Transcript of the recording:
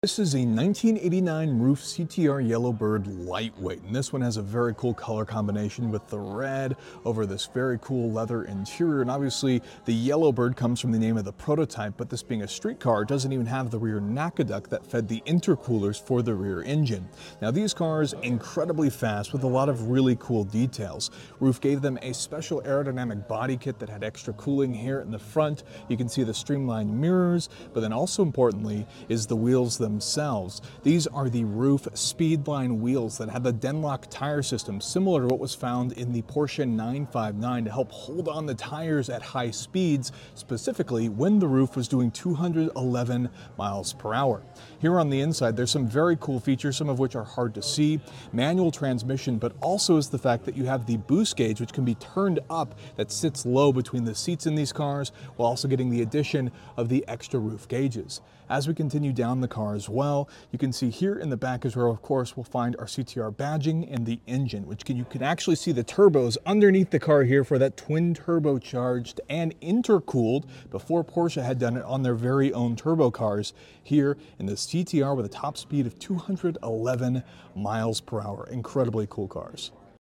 This is a 1989 Roof CTR Yellowbird Lightweight, and this one has a very cool color combination with the red over this very cool leather interior. And obviously the Yellowbird comes from the name of the prototype, but this being a street car, it doesn't even have the rear NACA duct that fed the intercoolers for the rear engine. Now these cars, incredibly fast with a lot of really cool details. Roof gave them a special aerodynamic body kit that had extra cooling here in the front. You can see the streamlined mirrors, but then also importantly is the wheels themselves. These are the Roof Speedline wheels that have the Denlock tire system, similar to what was found in the Porsche 959 to help hold on the tires at high speeds, specifically when the Roof was doing 211 miles per hour. Here on the inside, there's some very cool features, some of which are hard to see. Manual transmission, but also is the fact that you have the boost gauge, which can be turned up, that sits low between the seats in these cars, while also getting the addition of the extra roof gauges. As we continue down the car as well, you can see here in the back is where, of course, we'll find our CTR badging and the engine, which you can actually see the turbos underneath the car here for that twin turbocharged and intercooled before Porsche had done it on their very own turbo cars here in the CTR with a top speed of 211 miles per hour. Incredibly cool cars.